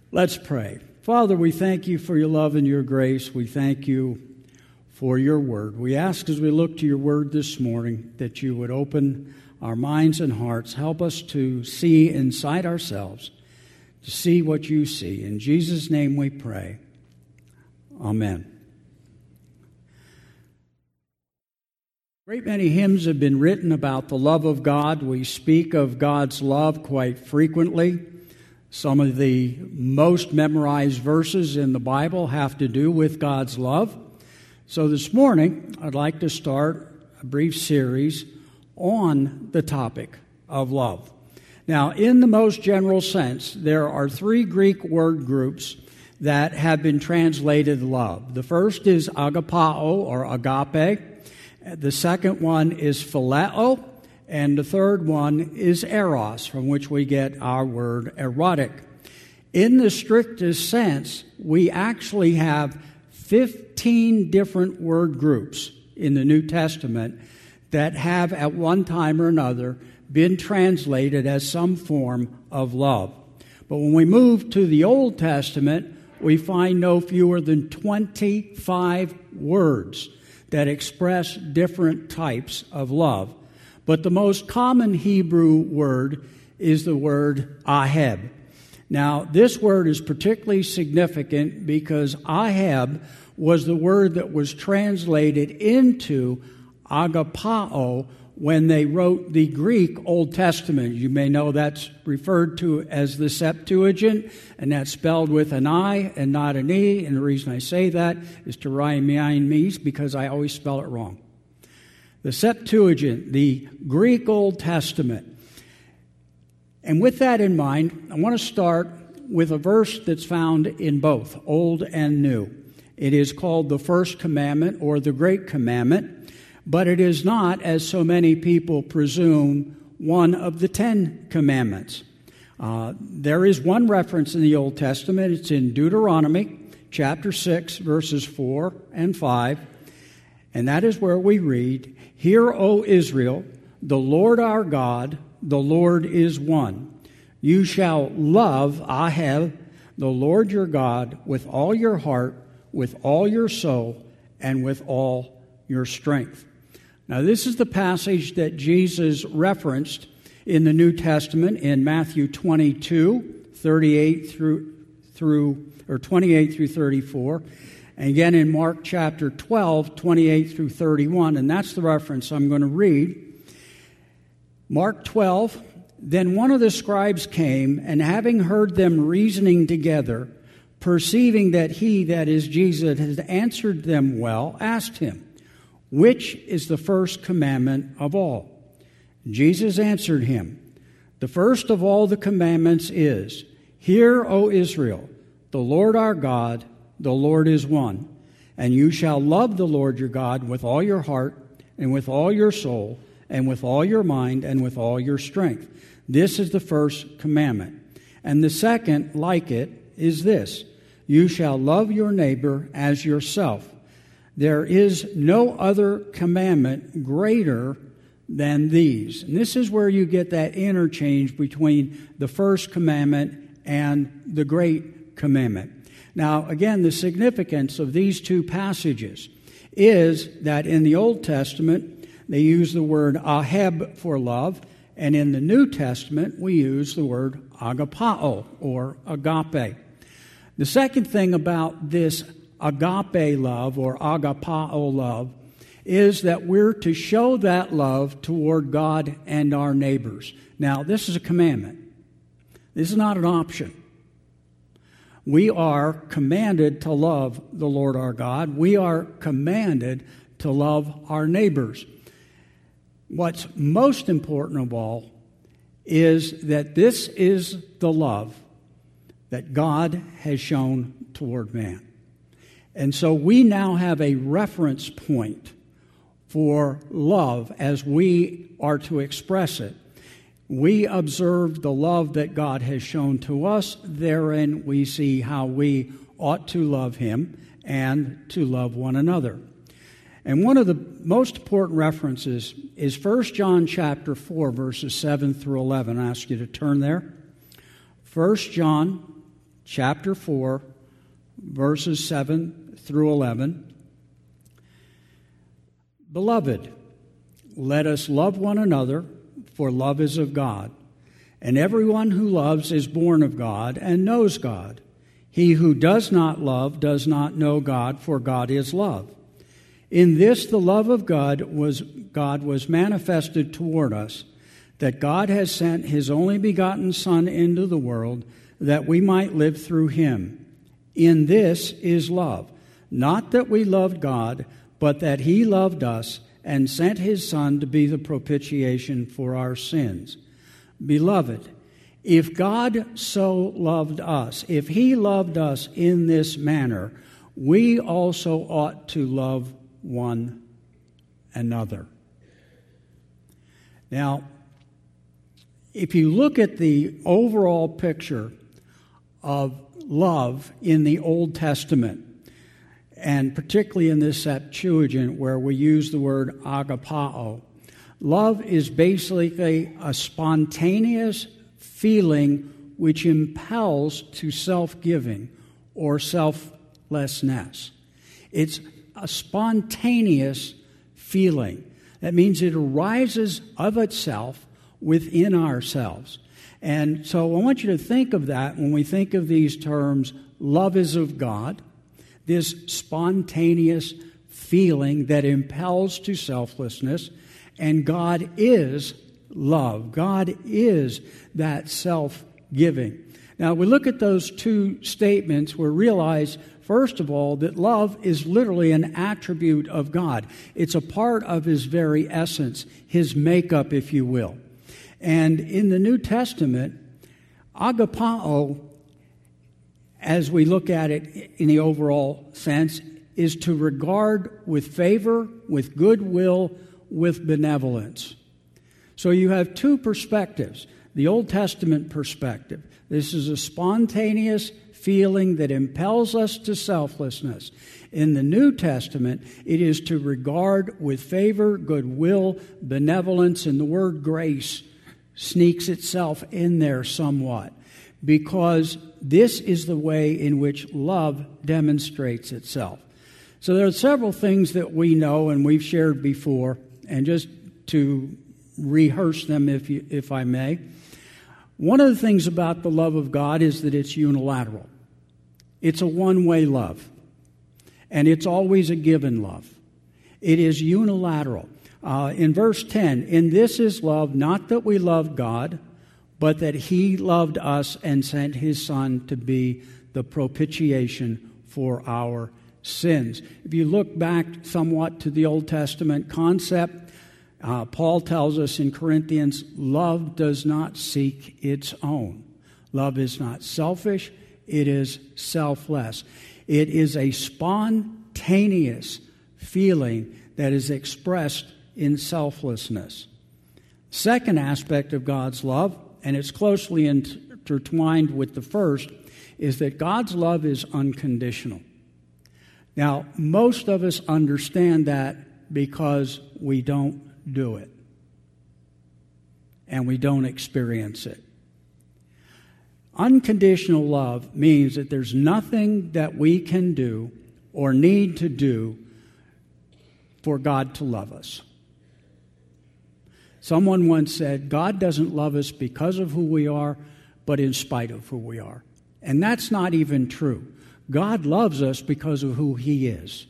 Let's pray. Father, we thank you for your love and your grace. We thank you for your word. We ask as we look to your word this morning that you would open our minds and hearts, help us to see inside ourselves, to see what you see. In Jesus' name we pray. Amen. A great many hymns have been written about the love of God. We speak of God's love quite frequently. Some of the most memorized verses in the Bible have to do with God's love. So this morning, I'd like to start a brief series on the topic of love. Now, in the most general sense, there are three Greek word groups that have been translated love. The first is agapao or agape. The second one is phileo. And the third one is eros, from which we get our word erotic. In the strictest sense, we actually have 15 different word groups in the New Testament that have at one time or another been translated as some form of love. But when we move to the Old Testament, we find no fewer than 25 words that express different types of love. But the most common Hebrew word is the word aheb. Now, this word is particularly significant because aheb was the word that was translated into agapao when they wrote the Greek Old Testament. You may know that's referred to as the Septuagint, and that's spelled with an I and not an E. And the reason I say that is to remind me because I always spell it wrong. The Septuagint, the Greek Old Testament. And with that in mind, I want to start with a verse that's found in both Old and New. It is called the First Commandment or the Great Commandment, but it is not, as so many people presume, one of the 10 Commandments. There is one reference in the Old Testament. It's in Deuteronomy chapter 6, verses 4 and 5. And that is where we read, "Hear, O Israel, the Lord our God, the Lord is one. You shall love, Aheb, the Lord your God, with all your heart, with all your soul, and with all your strength." Now, this is the passage that Jesus referenced in the New Testament in Matthew 22, 28 through 34. And again in Mark chapter 12, 28 through 31, and that's the reference I'm going to read. Mark 12, "Then one of the scribes came, and having heard them reasoning together, perceiving that he, that is Jesus, had answered them well, asked him, 'Which is the first commandment of all?' Jesus answered him, 'The first of all the commandments is, Hear, O Israel, the Lord our God, the Lord is one. And you shall love the Lord your God with all your heart, and with all your soul, and with all your mind, and with all your strength. This is the first commandment. And the second, like it, is this, You shall love your neighbor as yourself. There is no other commandment greater than these." And this is where you get that interchange between the first commandment and the great commandment. Now, again, the significance of these two passages is that in the Old Testament, they use the word aheb for love, and in the New Testament, we use the word agapao or agape. The second thing about this agape love or agapao love is that we're to show that love toward God and our neighbors. Now, this is a commandment. This is not an option. We are commanded to love the Lord our God. We are commanded to love our neighbors. What's most important of all is that this is the love that God has shown toward man. And so we now have a reference point for love as we are to express it. We observe the love that God has shown to us. Therein we see how we ought to love Him and to love one another. And one of the most important references is 1 John chapter 4, verses 7 through 11. I ask you to turn there. 1 John chapter 4, verses 7 through 11. Beloved, let us love one another, for love is of God. And everyone who loves is born of God and knows God. He who does not love does not know God, for God is love. In this the love of God was manifested toward us, that God has sent His only begotten Son into the world, that we might live through Him. In this is love, not that we loved God, but that He loved us and sent His Son to be the propitiation for our sins. Beloved, if God so loved us, if He loved us in this manner, we also ought to love one another. Now, if you look at the overall picture of love in the Old Testament, and particularly in this Septuagint where we use the word agapao, love is basically a spontaneous feeling which impels to self-giving or selflessness. It's a spontaneous feeling. That means it arises of itself within ourselves. And so I want you to think of that when we think of these terms. Love is of God, this spontaneous feeling that impels to selflessness, and God is love. God is that self-giving. Now, we look at those two statements, we realize, first of all, that love is literally an attribute of God. It's a part of His very essence, His makeup, if you will. And in the New Testament, agapao, as we look at it in the overall sense, is to regard with favor, with goodwill, with benevolence. So you have two perspectives. The Old Testament perspective. This is a spontaneous feeling that impels us to selflessness. In the New Testament, it is to regard with favor, goodwill, benevolence, and the word grace sneaks itself in there somewhat, because this is the way in which love demonstrates itself. So there are several things that we know and we've shared before, and just to rehearse them if I may. One of the things about the love of God is that it's unilateral. It's a one-way love, and it's always a given love. It is unilateral. In verse 10, in this is love, not that we loved God, but that He loved us and sent His Son to be the propitiation for our sins. If you look back somewhat to the Old Testament concept, Paul tells us in Corinthians, love does not seek its own. Love is not selfish, it is selfless. It is a spontaneous feeling that is expressed in selflessness. Second aspect of God's love, and it's closely intertwined with the first, is that God's love is unconditional. Now, most of us understand that because we don't do it, and we don't experience it. Unconditional love means that there's nothing that we can do or need to do for God to love us. Someone once said, God doesn't love us because of who we are, but in spite of who we are. And that's not even true. God loves us because of who He is.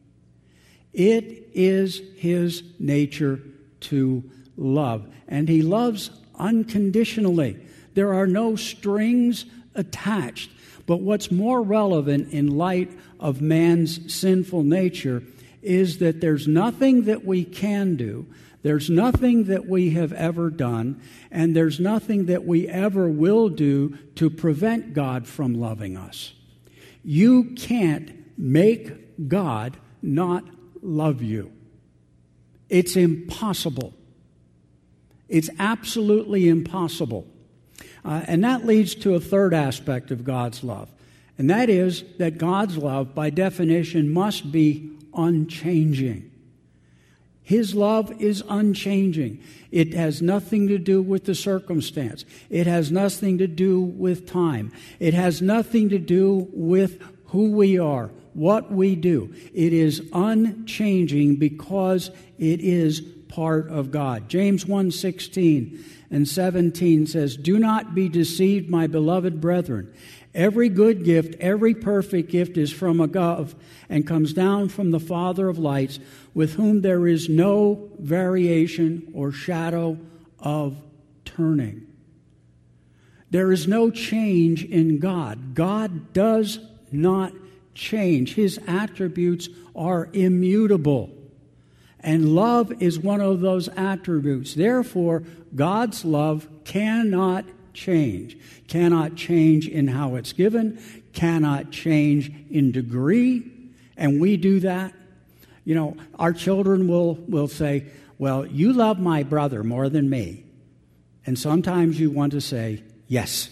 It is His nature to love, and He loves unconditionally. There are no strings attached. But what's more relevant in light of man's sinful nature is that there's nothing that we can do, there's nothing that we have ever done, and there's nothing that we ever will do to prevent God from loving us. You can't make God not love you. It's impossible. It's absolutely impossible. And that leads to a third aspect of God's love, and that is that God's love, by definition, must be unchanging. His love is unchanging. It has nothing to do with the circumstance. It has nothing to do with time. It has nothing to do with who we are, what we do. It is unchanging because it is part of God. James 1:16 and 17 says, "Do not be deceived, my beloved brethren. Every good gift, every perfect gift is from above and comes down from the Father of lights, with whom there is no variation or shadow of turning." There is no change in God. God does not change. His attributes are immutable. And love is one of those attributes. Therefore, God's love cannot change. Cannot change in how it's given, cannot change in degree, and we do that. You know, our children will say, "Well, you love my brother more than me." And sometimes you want to say, "Yes."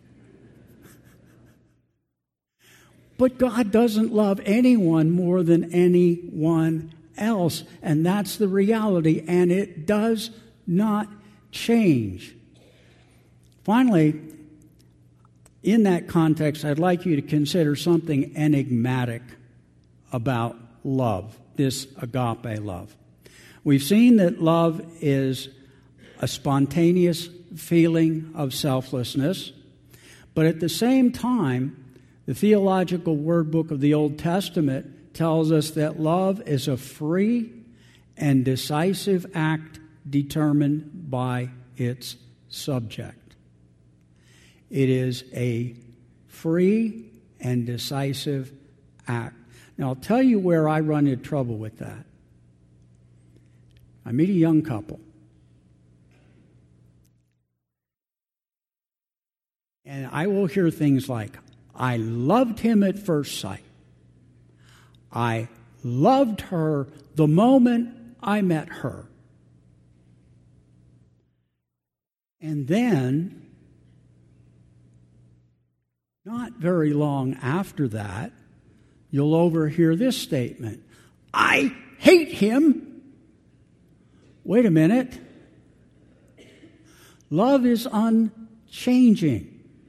But God doesn't love anyone more than anyone else, and that's the reality, and it does not change. Finally, in that context, I'd like you to consider something enigmatic about love, this agape love. We've seen that love is a spontaneous feeling of selflessness, but at the same time, the theological word book of the Old Testament tells us that love is a free and decisive act determined by its subject. It is a free and decisive act. Now, I'll tell you where I run into trouble with that. I meet a young couple, and I will hear things like, "I loved him at first sight. I loved her the moment I met her." And then, not very long after that, you'll overhear this statement, "I hate him." Wait a minute. Love is unchanging.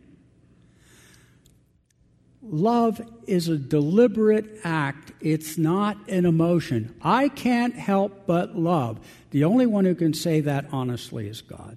Love is a deliberate act. It's not an emotion. I can't help but love. The only one who can say that honestly is God.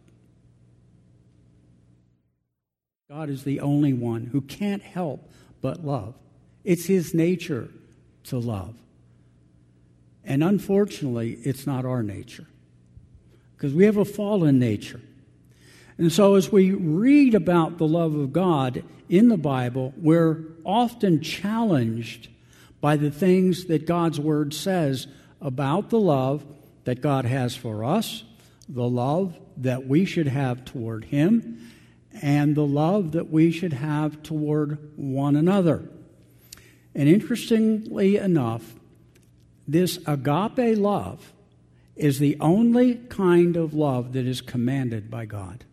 God is the only one who can't help but love. It's His nature to love. And unfortunately, it's not our nature, because we have a fallen nature. And so as we read about the love of God in the Bible, we're often challenged by the things that God's Word says about the love that God has for us, the love that we should have toward Him, and the love that we should have toward one another. And interestingly enough, this agape love is the only kind of love that is commanded by God.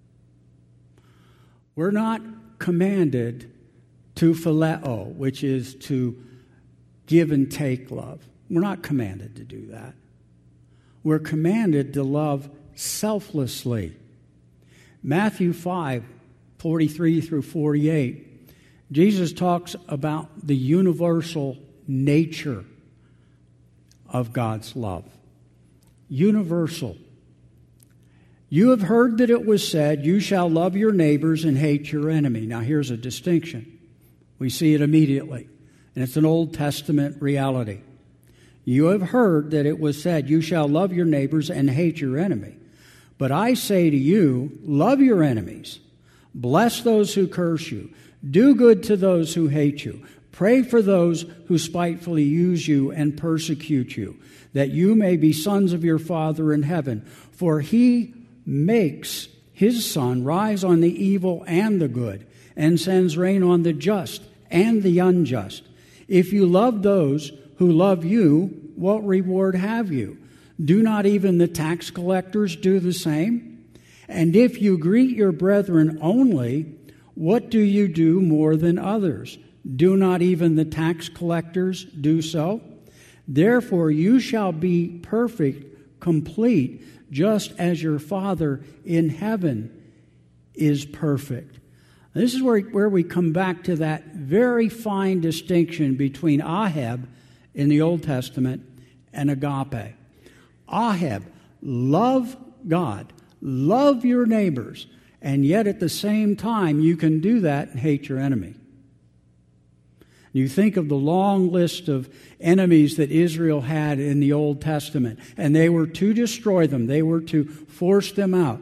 We're not commanded to phileo, which is to give and take love. We're not commanded to do that. We're commanded to love selflessly. Matthew 5:43 through 48, Jesus talks about the universal nature of God's love. Universal. "You have heard that it was said, 'You shall love your neighbors and hate your enemy.'" Now here's a distinction. We see it immediately, and it's an Old Testament reality. "You have heard that it was said, 'You shall love your neighbors and hate your enemy.' But I say to you, love your enemies. Bless those who curse you. Do good to those who hate you. Pray for those who spitefully use you and persecute you, that you may be sons of your Father in heaven. For He makes His sun rise on the evil and the good, and sends rain on the just and the unjust. If you love those who love you, what reward have you? Do not even the tax collectors do the same? And if you greet your brethren only, what do you do more than others? Do not even the tax collectors do so? Therefore you shall be perfect, complete, just as your Father in heaven is perfect. This is where we come back to that very fine distinction between Ahab in the Old Testament and agape. Ahab, love God, love your neighbors, and yet at the same time you can do that and hate your enemy. You think of the long list of enemies that Israel had in the Old Testament, and they were to destroy them. They were to force them out.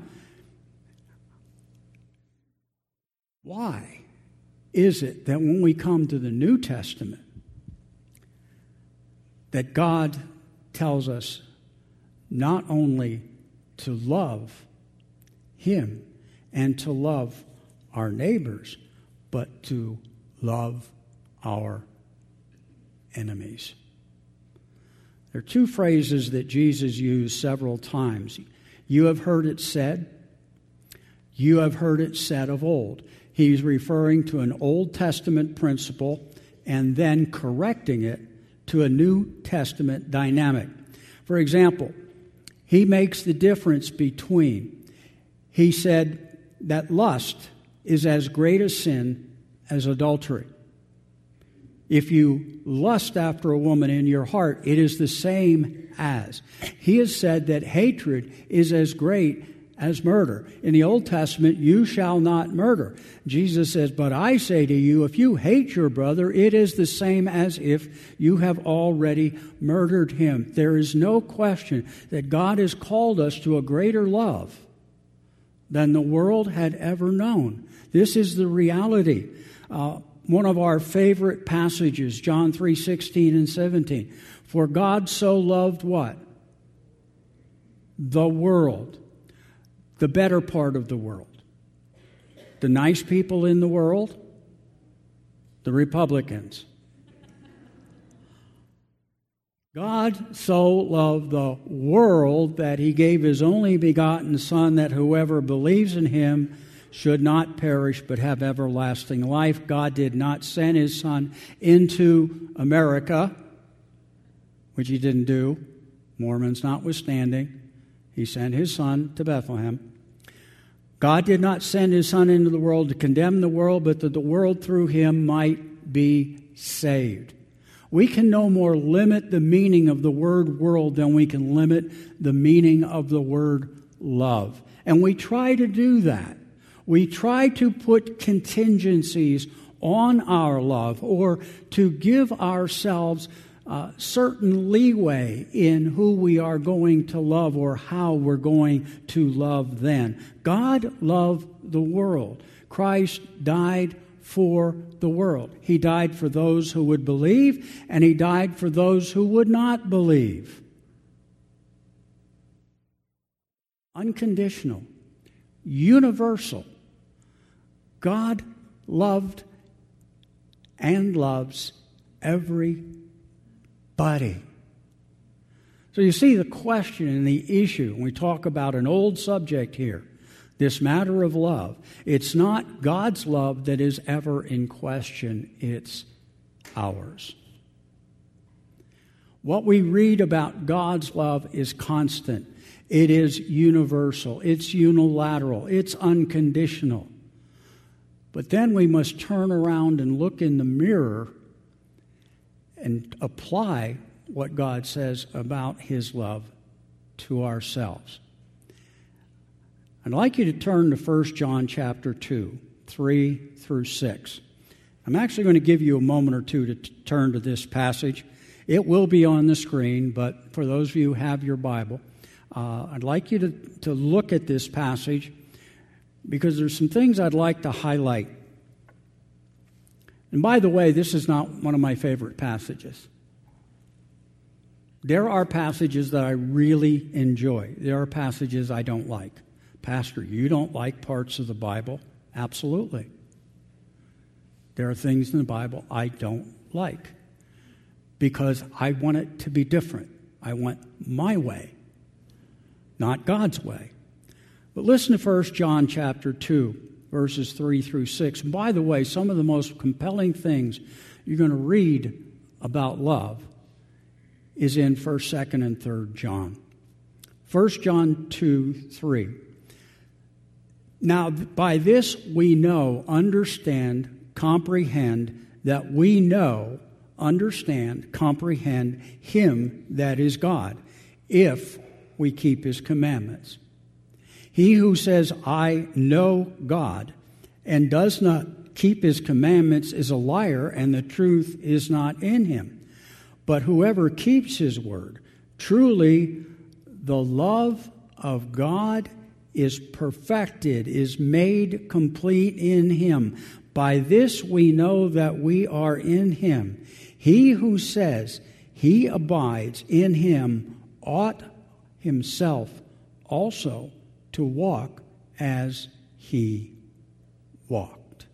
Why is it that when we come to the New Testament, that God tells us not only to love Him and to love our neighbors, but to love our enemies? There are two phrases that Jesus used several times. You have heard it said. You have heard it said of old. He's referring to an Old Testament principle and then correcting it to a New Testament dynamic. For example, he makes the difference between, he said that lust is as great a sin as adultery. If you lust after a woman in your heart, it is the same as. He has said that hatred is as great as murder. In the Old Testament, you shall not murder. Jesus says, but I say to you, if you hate your brother, it is the same as if you have already murdered him. There is no question that God has called us to a greater love than the world had ever known. This is the reality. One of our favorite passages, John 3:16 and 17. For God so loved what? The world. The better part of the world. The nice people in the world. The Republicans. God so loved the world that He gave His only begotten Son, that whoever believes in Him should not perish but have everlasting life. God did not send His Son into America, which He didn't do, Mormons notwithstanding. He sent His Son to Bethlehem. God did not send His Son into the world to condemn the world, but that the world through Him might be saved. We can no more limit the meaning of the word world than we can limit the meaning of the word love. And we try to do that. We try to put contingencies on our love or to give ourselves certain leeway in who we are going to love or how we're going to love then. God loved the world. Christ died for the world. He died for those who would believe, and He died for those who would not believe. Unconditional, universal. God loved and loves everybody. So you see the question and the issue, when we talk about an old subject here, this matter of love. It's not God's love that is ever in question, it's ours. What we read about God's love is constant. It is universal. It's unilateral. It's unconditional. But then we must turn around and look in the mirror and apply what God says about His love to ourselves. I'd like you to turn to 1 John chapter 2, 3 through 6. I'm actually going to give you a moment or two to turn to this passage. It will be on the screen, but for those of you who have your Bible, I'd like you to look at this passage because there's some things I'd like to highlight. And by the way, this is not one of my favorite passages. There are passages that I really enjoy. There are passages I don't like. Pastor, you don't like parts of the Bible? Absolutely. There are things in the Bible I don't like because I want it to be different. I want my way, not God's way. But listen to 1 John chapter 2, verses 3 through 6. And by the way, some of the most compelling things you're going to read about love is in 1st, 2nd, and 3rd John. 1 John 2:3. Now, by this we know, understand, comprehend, that we know, understand, comprehend Him that is God, if we keep His commandments. He who says, I know God, and does not keep His commandments is a liar, and the truth is not in him. But whoever keeps His word, truly the love of God is perfected, is made complete in Him. By this we know that we are in Him. He who says he abides in Him ought himself also to walk as He walked.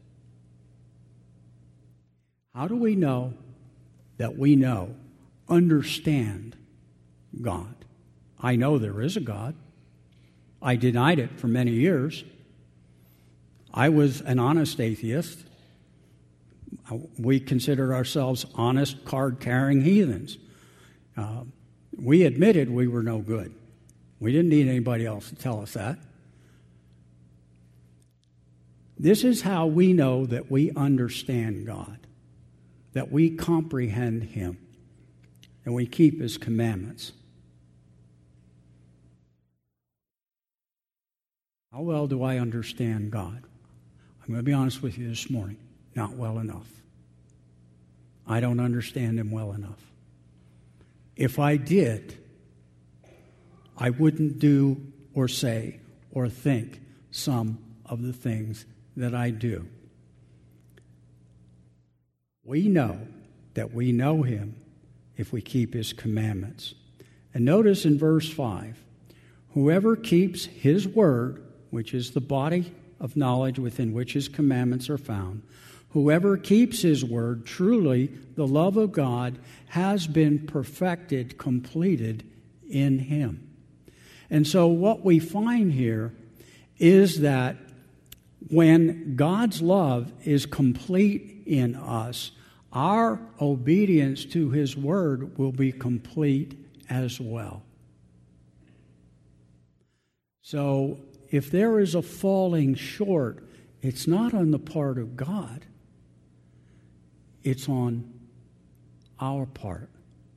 How do we know that we know, understand God? I know there is a God. I denied it for many years. I was an honest atheist. We considered ourselves honest, card-carrying heathens. We admitted we were no good. We didn't need anybody else to tell us that. This is how we know that we understand God, that we comprehend Him, and we keep His commandments. How well do I understand God? I'm going to be honest with you this morning. Not well enough. I don't understand Him well enough. If I did, I wouldn't do or say or think some of the things that I do. We know that we know Him if we keep His commandments. And notice in verse 5, whoever keeps His word, which is the body of knowledge within which His commandments are found, whoever keeps His word, truly the love of God has been perfected, completed in Him. And so what we find here is that when God's love is complete in us, our obedience to His word will be complete as well. So if there is a falling short, it's not on the part of God. It's on our part.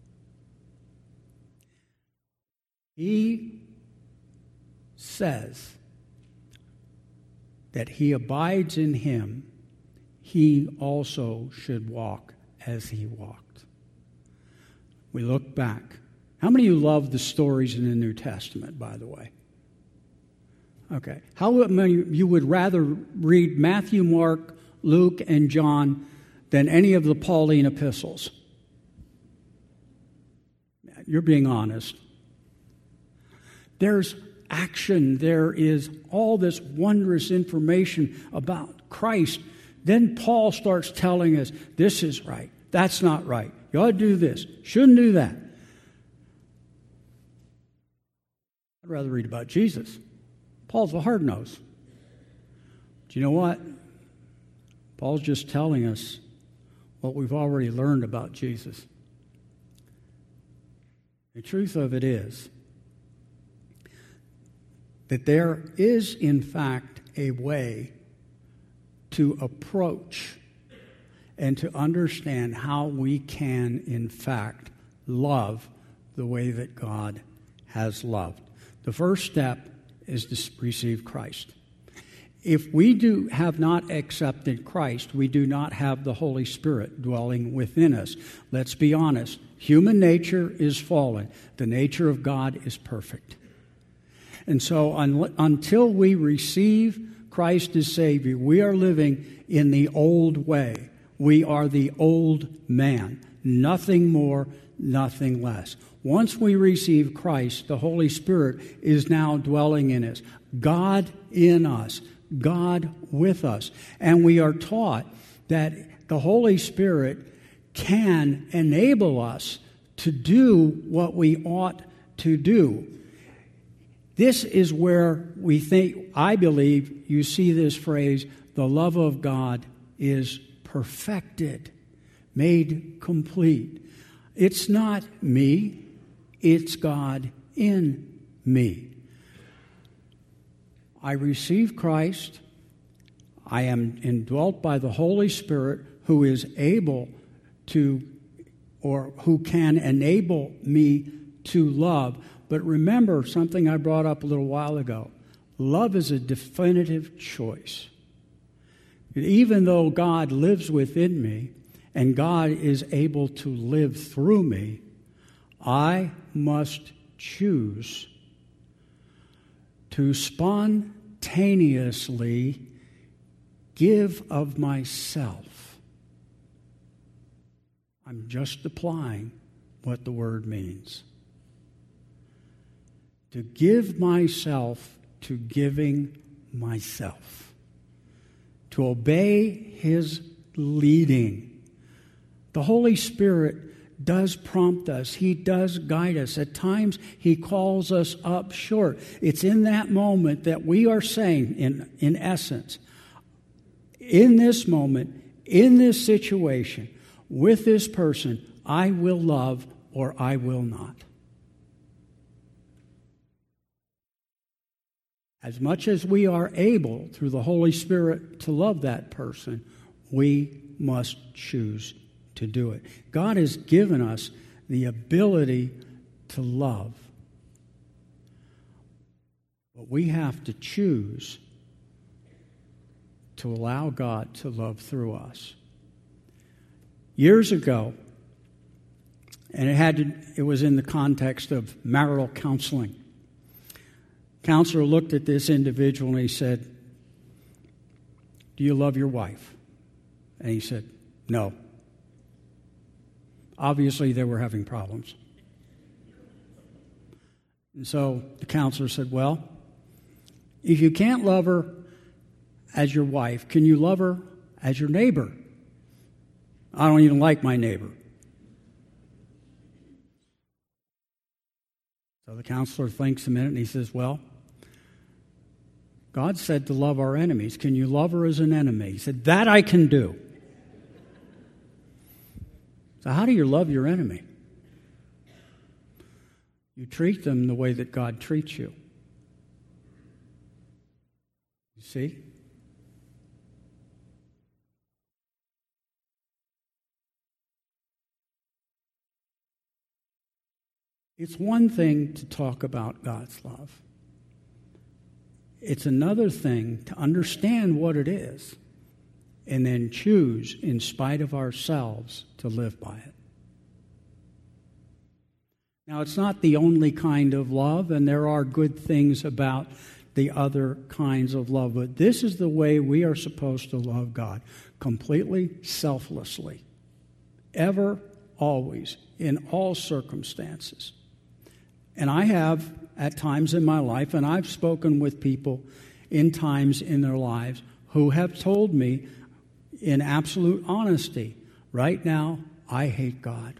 He says that He abides in Him, He also should walk as He walked. We look back. How many of you love the stories in the New Testament, by the way? Okay. How many of you would rather read Matthew, Mark, Luke, and John than any of the Pauline epistles? You're being honest. There's action. There is all this wondrous information about Christ. Then Paul starts telling us, this is right. That's not right. You ought to do this. Shouldn't do that. I'd rather read about Jesus. Paul's a hard-nosed. Do you know what? Paul's just telling us what we've already learned about Jesus. The truth of it is that there is, in fact, a way to approach and to understand how we can, in fact, love the way that God has loved. The first step is to receive Christ. If we have not accepted Christ, we do not have the Holy Spirit dwelling within us. Let's be honest. Human nature is fallen. The nature of God is perfect. And so until we receive Christ as Savior, we are living in the old way. We are the old man. Nothing more, nothing less. Once we receive Christ, the Holy Spirit is now dwelling in us. God in us. God with us. And we are taught that the Holy Spirit can enable us to do what we ought to do. This is where we think, I believe, you see this phrase, the love of God is perfected, made complete. It's not me, it's God in me. I receive Christ. I am indwelt by the Holy Spirit who is able to, or who can enable me to love. But remember something I brought up a little while ago. Love is a definitive choice. Even though God lives within me and God is able to live through me, I must choose to spontaneously give of myself. I'm just applying what the word means. To give myself to giving myself. To obey His leading. The Holy Spirit does prompt us. He does guide us. At times, He calls us up short. It's in that moment that we are saying, in essence, in this moment, in this situation, with this person, I will love or I will not. As much as we are able, through the Holy Spirit, to love that person, we must choose to do it. God has given us the ability to love. But we have to choose to allow God to love through us. Years ago, and it was in the context of marital counseling. Counselor looked at this individual and he said, "Do you love your wife?" And he said, "No." Obviously, they were having problems. And so the counselor said, "Well, if you can't love her as your wife, can you love her as your neighbor?" "I don't even like my neighbor." So the counselor thinks a minute and he says, "Well, God said to love our enemies. Can you love her as an enemy?" He said, "That I can do." So how do you love your enemy? You treat them the way that God treats you. You see? It's one thing to talk about God's love. It's another thing to understand what it is and then choose, in spite of ourselves, to live by it. Now, it's not the only kind of love, and there are good things about the other kinds of love, but this is the way we are supposed to love God, completely selflessly, ever, always, in all circumstances. And I have, at times in my life, and I've spoken with people in times in their lives who have told me in absolute honesty, right now, I hate God.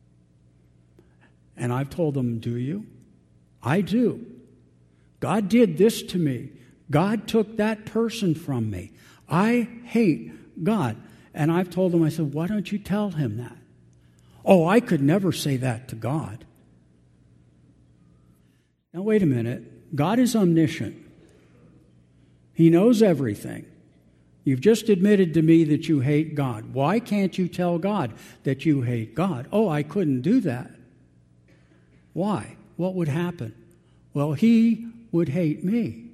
And I've told them, "Do you?" "I do. God did this to me. God took that person from me. I hate God." And I've told them, I said, "Why don't you tell Him that?" "Oh, I could never say that to God." Now, wait a minute. God is omniscient. He knows everything. You've just admitted to me that you hate God. Why can't you tell God that you hate God? "Oh, I couldn't do that." Why? What would happen? "Well, He would hate me."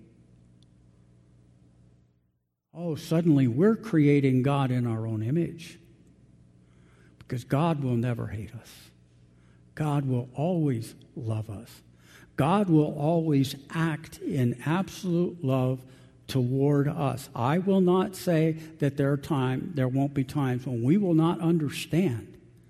Oh, suddenly we're creating God in our own image. Because God will never hate us. God will always love us. God will always act in absolute love toward us. I will not say that there won't be times when we will not understand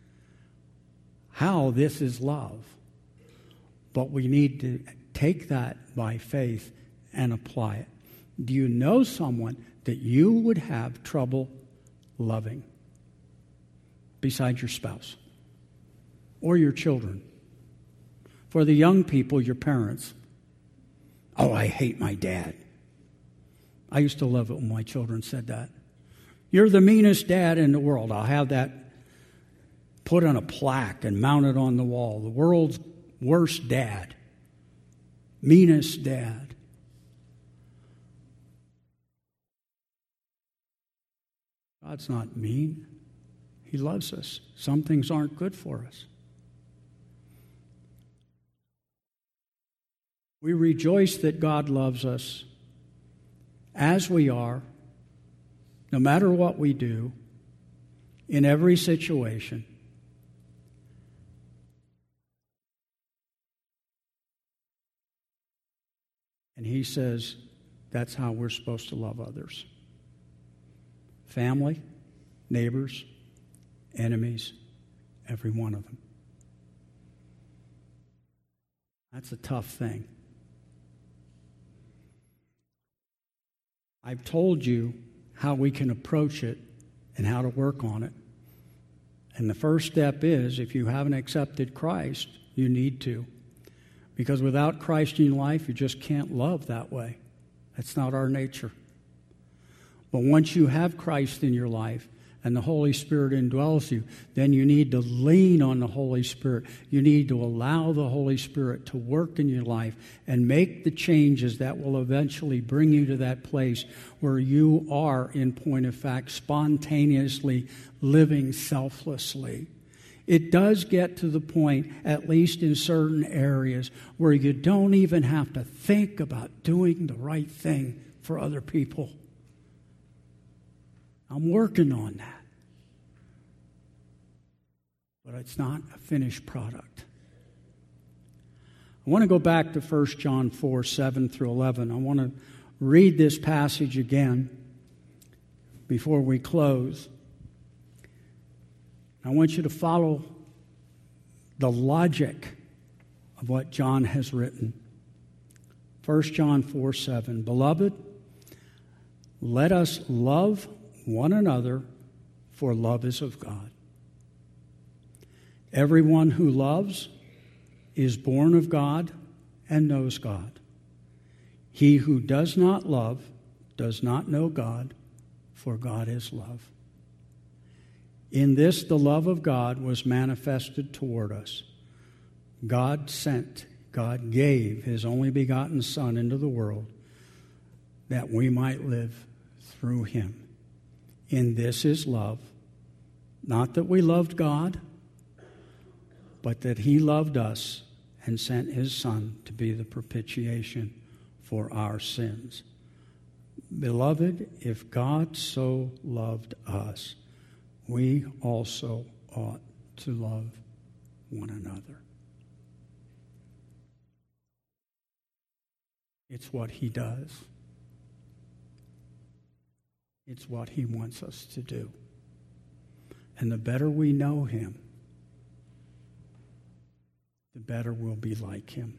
how this is love. But we need to take that by faith and apply it. Do you know someone that you would have trouble loving besides your spouse or your children? For the young people, your parents. "Oh, I hate my dad." I used to love it when my children said that. "You're the meanest dad in the world." I'll have that put on a plaque and mount it on the wall. The world's worst dad, meanest dad. God's not mean. He loves us. Some things aren't good for us. We rejoice that God loves us as we are, no matter what we do, in every situation. And He says that's how we're supposed to love others. Family, neighbors, enemies, every one of them. That's a tough thing. I've told you how we can approach it and how to work on it. And the first step is, if you haven't accepted Christ, you need to. Because without Christ in your life, you just can't love that way. That's not our nature. But once you have Christ in your life and the Holy Spirit indwells you, then you need to lean on the Holy Spirit. You need to allow the Holy Spirit to work in your life and make the changes that will eventually bring you to that place where you are, in point of fact, spontaneously living selflessly. It does get to the point, at least in certain areas, where you don't even have to think about doing the right thing for other people. I'm working on that. But it's not a finished product. I want to go back to 1 John 4, 7 through 11. I want to read this passage again before we close. I want you to follow the logic of what John has written. 1 John 4, 7. Beloved, let us love one another, for love is of God. Everyone who loves is born of God and knows God. He who does not love does not know God, for God is love. In this the love of God was manifested toward us. God gave His only begotten Son into the world that we might live through Him. In this is love, not that we loved God, but that He loved us and sent His Son to be the propitiation for our sins. Beloved, if God so loved us, we also ought to love one another. It's what He does. It's what He wants us to do. And the better we know Him, the better we'll be like Him.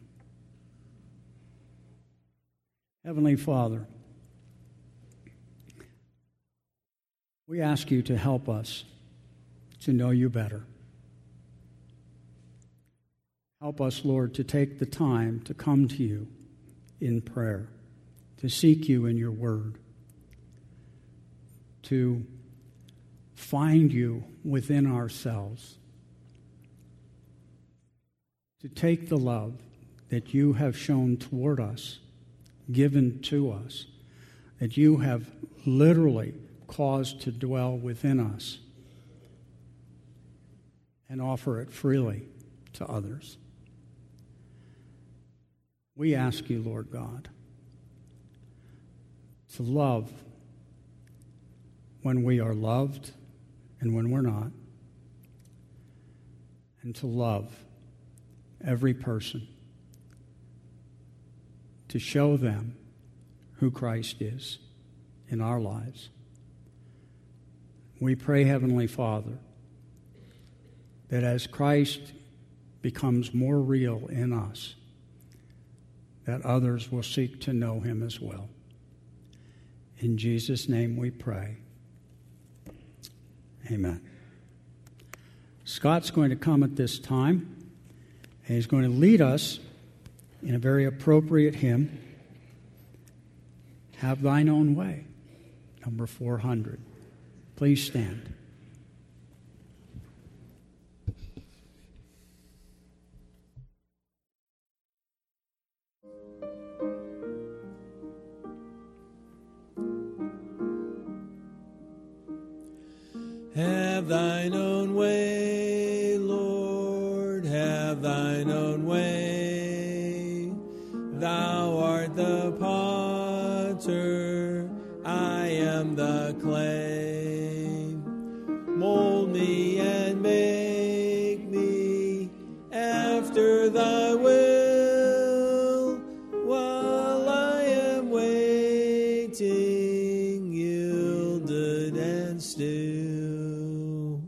Heavenly Father, we ask You to help us to know You better. Help us, Lord, to take the time to come to You in prayer, to seek You in Your Word, to find You within ourselves, to take the love that You have shown toward us, given to us, that You have literally caused to dwell within us, and offer it freely to others. We ask You, Lord God, to love when we are loved and when we're not, and to love every person, to show them who Christ is in our lives. We pray, Heavenly Father, that as Christ becomes more real in us, that others will seek to know Him as well. In Jesus' name we pray. Amen. Scott's going to come at this time, and he's going to lead us in a very appropriate hymn, Have Thine Own Way, number 400. Please stand. Have thine own way, Lord, have thine own way. Thou art the potter, I am the clay. Mold me and make me after thy will, while I am waiting, yielded and still.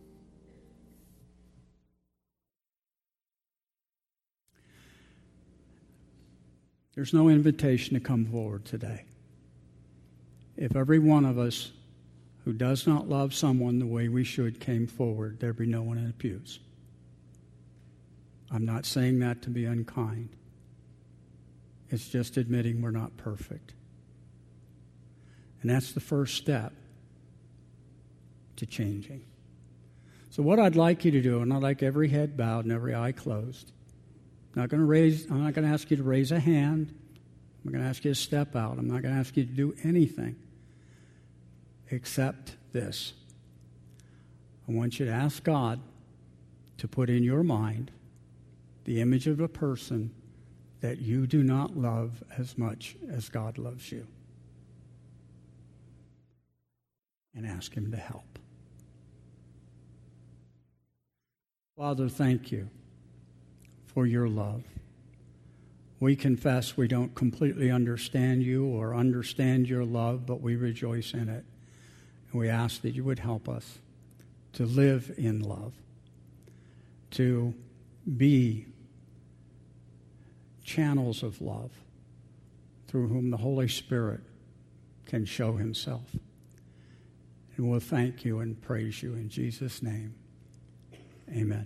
There's no invitation to come forward today. If every one of us who does not love someone the way we should came forward, there'd be no one in the pews. I'm not saying that to be unkind. It's just admitting we're not perfect. And that's the first step to changing. So what I'd like you to do, and I'd like every head bowed and every eye closed. I'm not going to ask you to raise a hand. I'm going to ask you to step out. I'm not going to ask you to do anything except this. I want you to ask God to put in your mind the image of a person that you do not love as much as God loves you. And ask Him to help. Father, thank you for your love. We confess we don't completely understand you or understand your love, but we rejoice in it. And we ask that you would help us to live in love, to be channels of love through whom the Holy Spirit can show himself. And we'll thank you and praise you in Jesus' name. Amen.